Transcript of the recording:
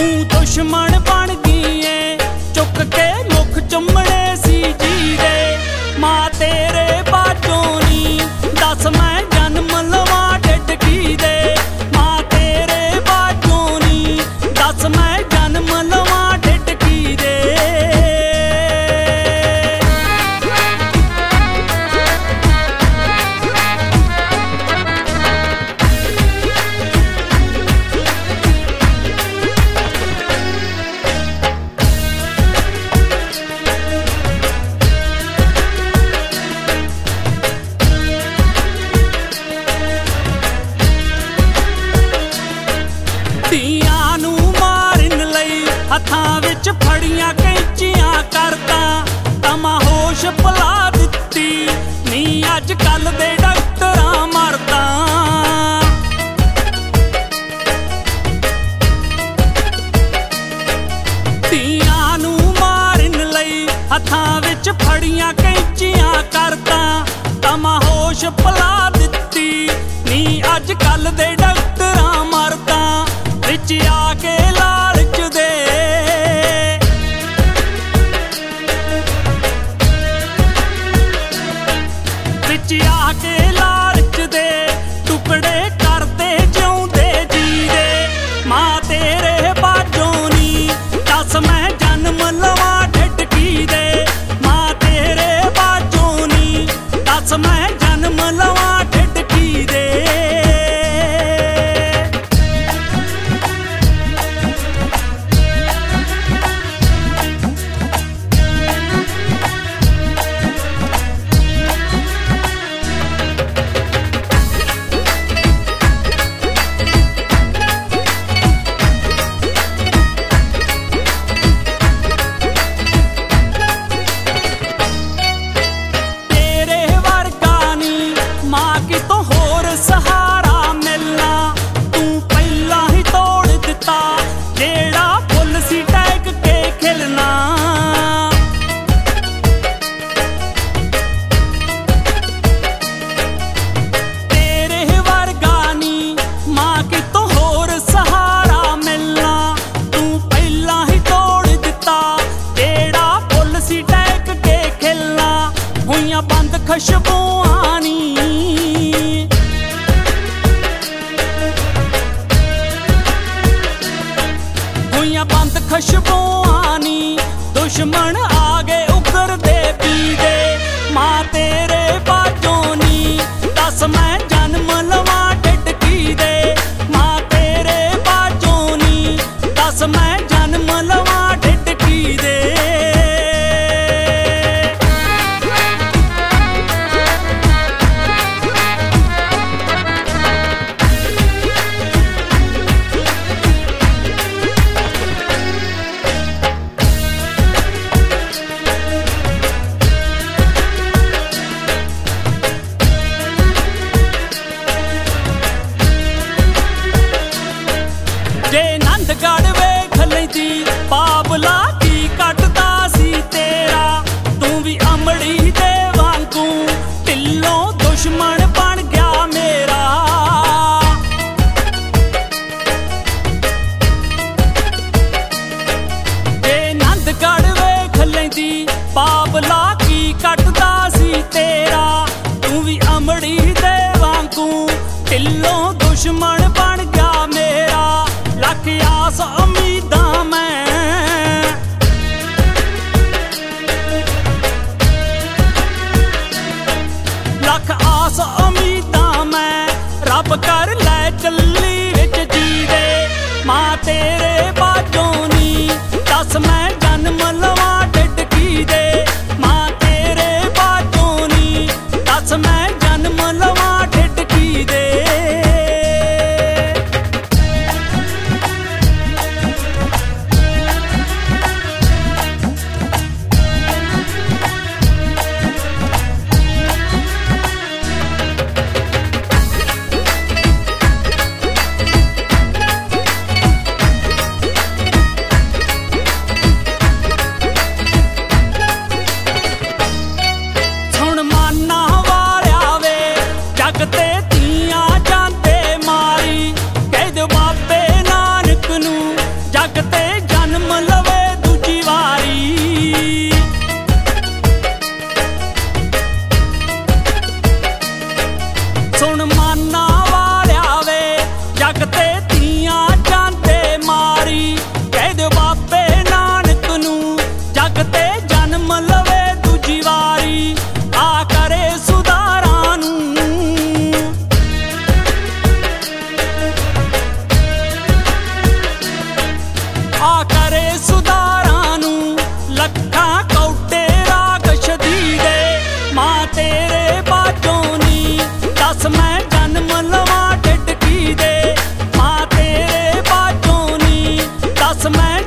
तू दुश्मन बन गई है चुक के मुख चुमने सी जीरे मां तेरे बाजों नी दस मैं जन्म लवां ढिड की दे मां तेरे बाजों नी दस मैं जन्म लवां ढिड की दे ਧੀਆਂ ਨੂੰ ਮਾਰਨ ਲਈ ਹੱਥਾਂ ਵਿੱਚ ਫੜੀਆਂ ਕੈਂਚੀਆਂ ਕਰਦਾ ਤਮਾ ਹੋਸ਼ ਭੁਲਾ ਦਿੱਤੀ ਨੀ ਅੱਜ ਕੱਲ ਦੇ ਡਾਕਟਰਾਂ ਮਰਦਾ ਧੀਆਂ ਨੂੰ ਮਾਰਨ ਲਈ ਹੱਥਾਂ ਵਿੱਚ ਫੜੀਆਂ ਕੈਂਚੀਆਂ ਕਰਦਾ ਤਮਾ ਹੋਸ਼ ਭੁਲਾ ਦਿੱਤੀ ਨੀ ਅੱਜ ਕੱਲ ਦੇ ਡਾਕਟਰਾਂ ਮਰਦਾ ਵਿੱਚ ਆ ਕੇ ਲਾਲਚ ਦੇ ਵਿੱਚ ਆ ਕੇ ਲਾਲਚ ਦੇ ਟੁਕੜੇ ਕਰਦੇ ਜਿਉਂਦੇ ਜੀ ਦੇ ਮਾਂ ਤੇਰੇ ਬਾਝੋਂ ਨੀ ਦੱਸ ਮੈਂ ਜਨਮ ਲਵਾਂ ਢਿੱਡ ਕੀ ਦੇ ਮਾਂ ਤੇਰੇ ਬਾਝੋਂ ਨੀ ਦੱਸ ਮੈਂ ਜਨਮ ਲਵਾਂ ਢਿੱਡ ਕੀ ਦੇ सहारा मिलना तू पहला ही तोड़ दिता जेड़ा फुल सी टैग के खिलना तेरे वर्गा नी मां की तो होर सहारा मिलना तू पहला ही तोड़ दिता जेड़ा फुल सी टैग के खिलना हुइयां बंद खुशबुआं नी बंद खुशबुआं नी दुश्मन आ गए उगरदे पीदे मां तेरे बाजों नी दस मैं जन्म लवां ढिड की दे मां तेरे बाजों नी दस मैं जन्म लवां ढिड की दे जे नंदगढ़ वेख लैंदी बाबला की कटदा सी तेरा तू भी अमड़ी दे वांगू ढिल्लों दुश्मन बन गया मेरा जे नंदगढ़ वेख लैंदी बाबला की कटदा सी तेरा तू भी अमड़ी दे वांगू ढिल्लों दुश्मन बन गया मेरा लख आस उम्मीदां मैं लख आस उम्मीदां मैं रब कर लै चली विच जी दे मां तेरे बाजों नी दस मैं जन्म लवां ढिड की दे मां तेरे बाजों नी दस मैं जन्म लवां ढिड की दे ਜੱਗ ਤੇ ਜਨਮ ਲਵੇ ਦੂਜੀ ਵਾਰੀ। ਸੁਣ ਮਾਨਾ ਵਾਲਿਆ ਵੇ ਜੱਗ ਤੇ ਧੀਆਂ ਜਾਂਦੇ ਮਾਰੀ, ਕਹਿ ਦਿਓ ਬਾਬੇ ਨਾਨਕ ਨੂੰ ਜੱਗ ਤੇ ਜਨਮ ਲਵੇ ਦੂਜੀ ਵਾਰੀ। ਆ ਕਰੇ ਸੁਧਾਰਾਂ ਨੂੰ, ਆ ਕਰੇ ਸੁਧਾਰਾਂ ਨੂੰ, ਲੱਖਾਂ ਕੌਡੇ ਰਾਖਸ਼ ਦੀ ਦੇ। ਮਾਂ ਤੇਰੇ ਬਾਝੋਂ ਨੀ ਦੱਸ ਮੈਂ ਜਨਮ ਲਵਾਂ ਢਿੱਡ ਕੀ ਦੇ। ਮਾਂ ਤੇਰੇ ਬਾਝੋਂ ਨੀ ਦੱਸ ਮੈਂ